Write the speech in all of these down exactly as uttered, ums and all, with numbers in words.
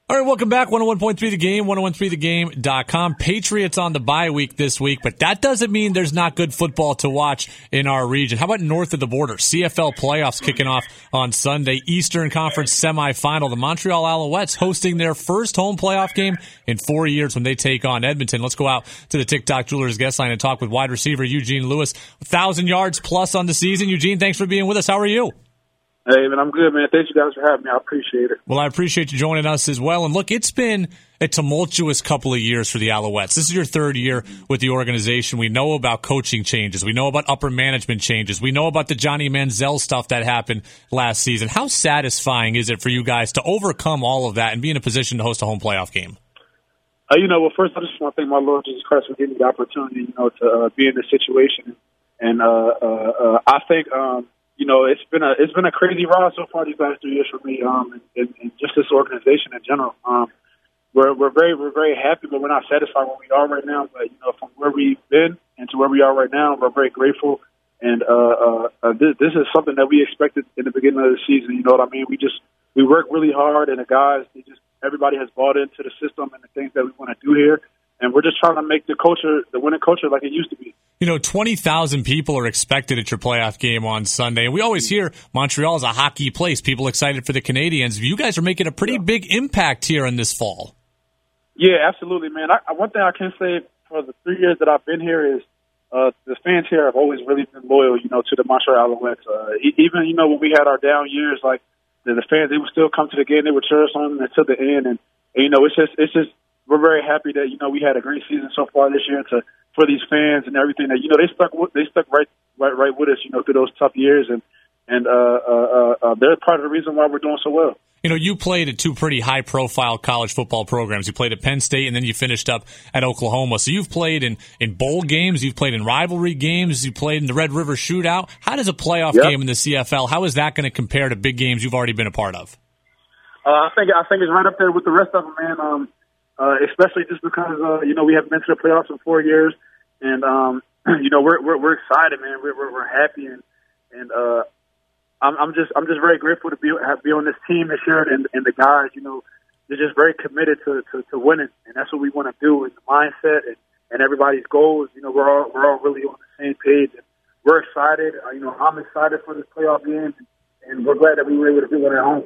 All right, welcome back. one oh one point three The Game, one oh one three the game dot com. Patriots on the bye week this week, but that doesn't mean there's not good football to watch in our region. How about north of the border? C F L playoffs kicking off on Sunday. Eastern Conference semifinal. The Montreal Alouettes hosting their first home playoff game in four years when they take on Edmonton. Let's go out to the TikTok Jewelers guest line and talk with wide receiver Eugene Lewis. one thousand yards plus on the season. Eugene, thanks for being with us. How are you? Hey, man, I'm good, man. Thank you guys for having me. I appreciate it. Well, I appreciate you joining us as well. And look, it's been a tumultuous couple of years for the Alouettes. This is your third year with the organization. We know about coaching changes. We know about upper management changes. We know about the Johnny Manziel stuff that happened last season. How satisfying is it for you guys to overcome all of that and be in a position to host a home playoff game? Uh, you know, well, first I just want to thank my Lord Jesus Christ for giving me the opportunity, you know, to uh, be in this situation. And uh, uh, uh, I think, um, you know, it's been a it's been a crazy ride so far these last three years for me, um, and, and just this organization in general. Um, we're we're very we're very happy, but we're not satisfied where we are right now. But you know, from where we've been and to where we are right now, we're very grateful. And uh, uh, uh, this, this is something that we expected in the beginning of the season. You know what I mean? We just we work really hard, and the guys, they just everybody has bought into the system and the things that we want to do here. And we're just trying to make the culture, the winning culture, like it used to be. You know, twenty thousand people are expected at your playoff game on Sunday. And we always hear Montreal is a hockey place. People excited for the Canadiens. You guys are making a pretty yeah. big impact here in this fall. Yeah, absolutely, man. I, one thing I can say for the three years that I've been here is uh, the fans here have always really been loyal, you know, to the Montreal Alouettes. Uh, even, you know, when we had our down years, like the, the fans, they would still come to the game. They would cheer us on until the end. And, and, you know, it's just, it's just, we're very happy that, you know, we had a great season so far this year to for these fans and everything that, you know, they stuck with, they stuck right right right with us, you know, through those tough years, and and uh, uh, uh, they're part of the reason why we're doing so well. You know, you played at two pretty high profile college football programs. You played at Penn State and then you finished up at Oklahoma. So you've played in, in bowl games, you've played in rivalry games, you played in the Red River Shootout. How does a playoff yep. game in the C F L, how is that going to compare to big games you've already been a part of? Uh, I think I think it's right up there with the rest of them, man. Um, Uh, especially just because, uh, you know, we haven't been to the playoffs in four years. And, um, you know, we're, we're, we're excited, man. We're, we're, we're happy. And, and, uh, I'm, I'm just, I'm just very grateful to be, have, be on this team this year. And, and the guys, you know, they're just very committed to, to, to winning. And that's what we want to do, and the mindset and, and everybody's goals. You know, we're all, we're all really on the same page. And we're excited. Uh, you know, I'm excited for this playoff game, and we're glad that we were able to do it at home.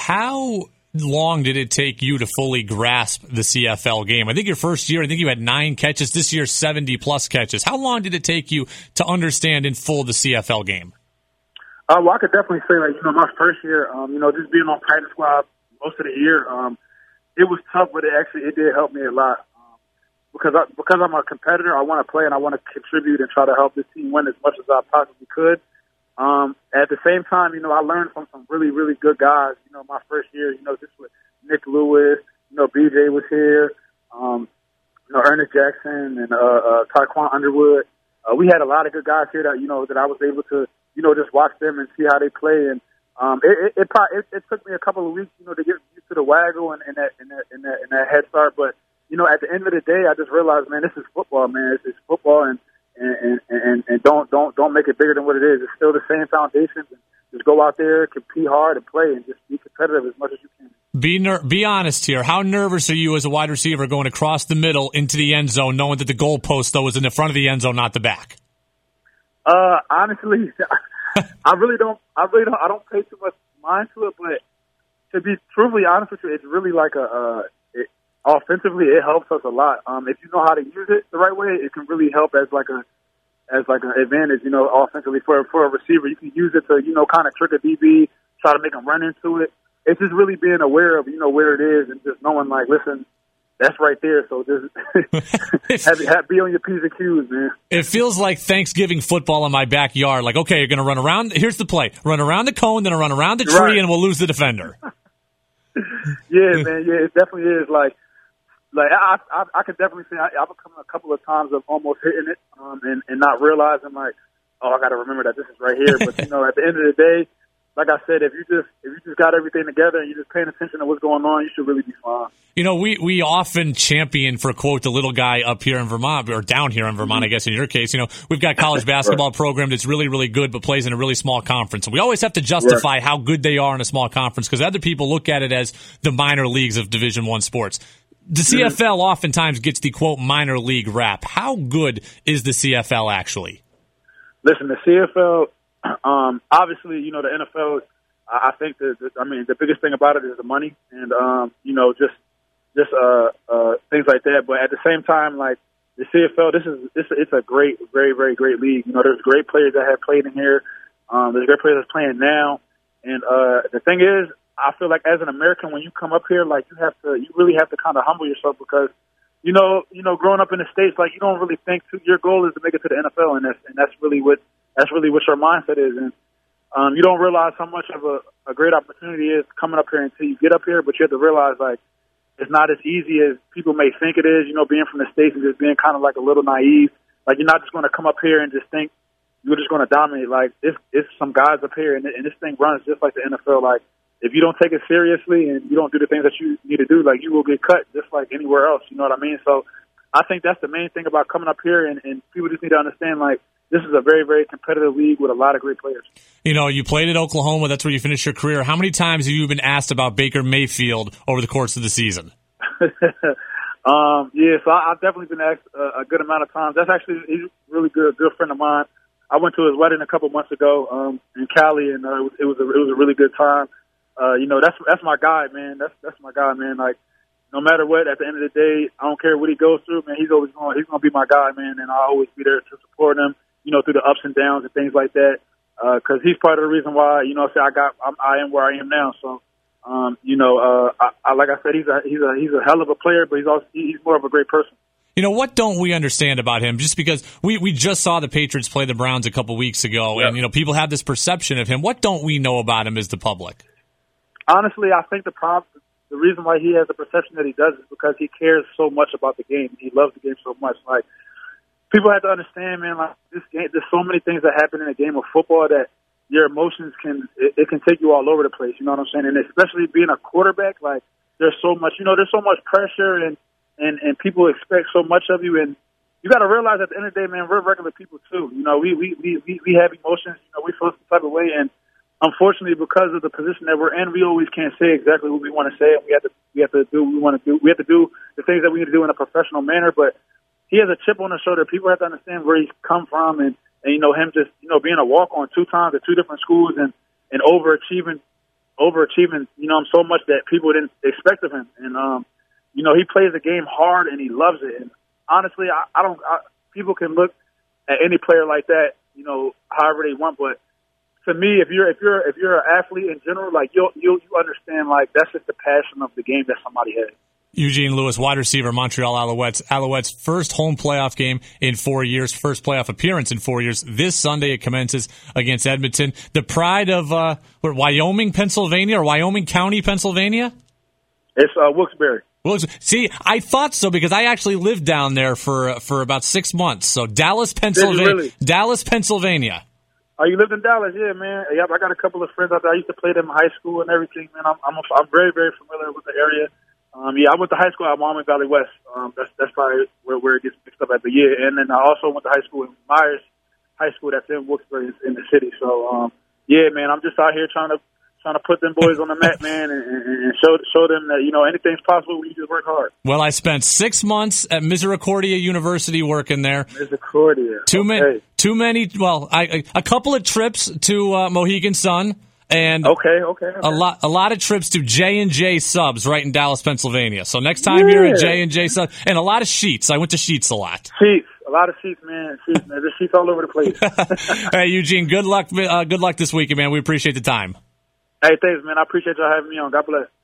How long did it take you to fully grasp the C F L game? I think your first year, I think you had nine catches. This year, seventy plus catches. How long did it take you to understand in full the C F L game? Uh, well, I could definitely say, like, you know, my first year, um, you know, just being on practice squad most of the year, um, it was tough, but it actually it did help me a lot. Um, because I, because I'm a competitor, I want to play and I want to contribute and try to help this team win as much as I possibly could. Um, at the same time, you know, I learned from some really, really good guys. You know, my first year, you know, just with Nick Lewis, you know, B J was here, um, you know, Ernest Jackson and, uh, uh, Taekwon Underwood. Uh, we had a lot of good guys here that, you know, that I was able to, you know, just watch them and see how they play. And, um, it, it, it, probably, it, it took me a couple of weeks, you know, to get used to the waggle and, and that, and that, and that, and that head start. But, you know, at the end of the day, I just realized, man, this is football, man. It's, it's football, and, And, and, and don't, don't, don't make it bigger than what it is. It's still the same foundation. Just go out there, compete hard, and play, and just be competitive as much as you can. Be ner- be honest here. How nervous are you as a wide receiver going across the middle into the end zone, knowing that the goalpost, though, is in the front of the end zone, not the back? Uh, honestly, I really don't, I really don't, I don't pay too much mind to it, but to be truthfully honest with you, it's really like a, uh, it, offensively, it helps us a lot. Um, if you know how to use it the right way, it can really help as like a, as like an advantage, you know, offensively for for a receiver. You can use it to, you know, kind of trick a D B, try to make them run into it. It's just really being aware of, you know, where it is, and just knowing, like, listen, that's right there. So just have, have, be on your P's and Q's, man. It feels like Thanksgiving football in my backyard. Like, okay, you're going to run around. Here's the play. Run around the cone, then run around the tree, right, and we'll lose the defender. Yeah, man. Yeah, it definitely is. Like, like I, I, I could definitely say I, I've come a couple of times of almost hitting it, um, and, and not realizing, like, oh, I got to remember that this is right here. But, you know, at the end of the day, like I said, if you just if you just got everything together and you're just paying attention to what's going on, you should really be fine. You know, we, we often champion, for quote, the little guy up here in Vermont, or down here in Vermont, I guess in your case. You know, we've got college basketball program that's really, really good, but plays in a really small conference. And we always have to justify right. how good they are in a small conference, because other people look at it as the minor leagues of Division One sports. The C F L oftentimes gets the, quote, minor league rap. How good is the C F L actually? Listen, the C F L, um, obviously, you know, the N F L, I think that, I mean, the biggest thing about it is the money and, um, you know, just, just, uh, uh, things like that. But at the same time, like the C F L, this is, it's, it's a great, very, very great league. You know, there's great players that have played in here. Um, there's great players that's playing now. And, uh, the thing is, I feel like as an American, when you come up here, like you have to, you really have to kind of humble yourself because, you know, you know, growing up in the States, like you don't really think to, your goal is to make it to the N F L, and that's, and that's really what, that's really what your mindset is. And, Um, you don't realize how much of a, a great opportunity is coming up here until you get up here, but you have to realize, like, it's not as easy as people may think it is, you know, being from the States and just being kind of like a little naive. Like, you're not just going to come up here and just think you're just going to dominate. Like, it's, it's some guys up here, and, and this thing runs just like the N F L. Like, if you don't take it seriously and you don't do the things that you need to do, like, you will get cut just like anywhere else, you know what I mean? So I think that's the main thing about coming up here, and, and people just need to understand, like, this is a very, very competitive league with a lot of great players. You know, you played at Oklahoma. That's where you finished your career. How many times have you been asked about Baker Mayfield over the course of the season? um, yeah, so I, I've definitely been asked a, a good amount of times. That's actually he's a really good, good friend of mine. I went to his wedding a couple months ago um, in Cali, and uh, it, was, it was a it was a really good time. Uh, you know, that's that's my guy, man. That's that's my guy, man. Like, no matter what, at the end of the day, I don't care what he goes through, man. He's always going. He's going to be my guy, man, and I'll always be there to support him. You know, through the ups and downs and things like that, because uh, he's part of the reason why, you know, say I got, I'm, I am where I am now. So, um, you know, uh, I, I, like I said, he's a he's a he's a hell of a player, but he's also he's more of a great person. You know, what don't we understand about him? Just because we, we just saw the Patriots play the Browns a couple weeks ago, yeah. and you know, people have this perception of him. What don't we know about him as the public? Honestly, I think the problem, the reason why he has the perception that he does is because he cares so much about the game. He loves the game so much, like. People have to understand, man, like this game, there's so many things that happen in a game of football that your emotions can, it, it can take you all over the place. You know what I'm saying? And especially being a quarterback, like there's so much, you know, there's so much pressure and, and, and people expect so much of you. And you got to realize at the end of the day, man, we're regular people too. You know, we, we, we, we, we have emotions, you know, we feel some type of way. And unfortunately, because of the position that we're in, we always can't say exactly what we want to say. And we have to, we have to do what we want to do. We have to do the things that we need to do in a professional manner. But he has a chip on his shoulder. People have to understand where he's come from, and, and you know him just you know being a walk on two times at two different schools and and overachieving, overachieving. You know, so much that people didn't expect of him. And um, you know, he plays the game hard and he loves it. And honestly, I, I don't. I, people can look at any player like that, you know, however they want. But to me, if you're if you're if you're an athlete in general, like you'll you'll you understand like that's just the passion of the game that somebody has. Eugene Lewis, wide receiver, Montreal Alouettes. Alouettes' first home playoff game in four years, first playoff appearance in four years. This Sunday it commences against Edmonton. The pride of uh, what, Wyoming, Pennsylvania, or Wyoming County, Pennsylvania? It's uh, Wilkes-Barre. Wilkes- See, I thought so because I actually lived down there for for about six months. So Dallas, Pennsylvania. Really? Dallas, Pennsylvania. Oh, you lived in Dallas, yeah, man. Yep, I got a couple of friends out there. I used to play them in high school and everything, man. I'm I'm, I'm very very familiar with the area. Um, yeah, I went to high school at Wyoming Valley West. Um, that's that's probably where, where it gets mixed up at the year. And then I also went to high school in Myers High School. That's in Wilkes-Barre in the city. So um, yeah, man, I'm just out here trying to trying to put them boys on the map, man, and, and show show them that you know anything's possible when you just work hard. Well, I spent six months at Misericordia University working there. Misericordia. Too okay. many. Too many. Well, I, a couple of trips to uh, Mohegan Sun. And okay, okay, okay. a lot, a lot of trips to J and J Subs right in Dallas, Pennsylvania. So next time yeah. you're at J and J Subs, and a lot of Sheets. I went to Sheets a lot. Sheets, a lot of Sheets, man. Sheets, man. There's Sheets all over the place. Hey, Eugene, good luck, uh, good luck this weekend, man. We appreciate the time. Hey, thanks, man. I appreciate y'all having me on. God bless.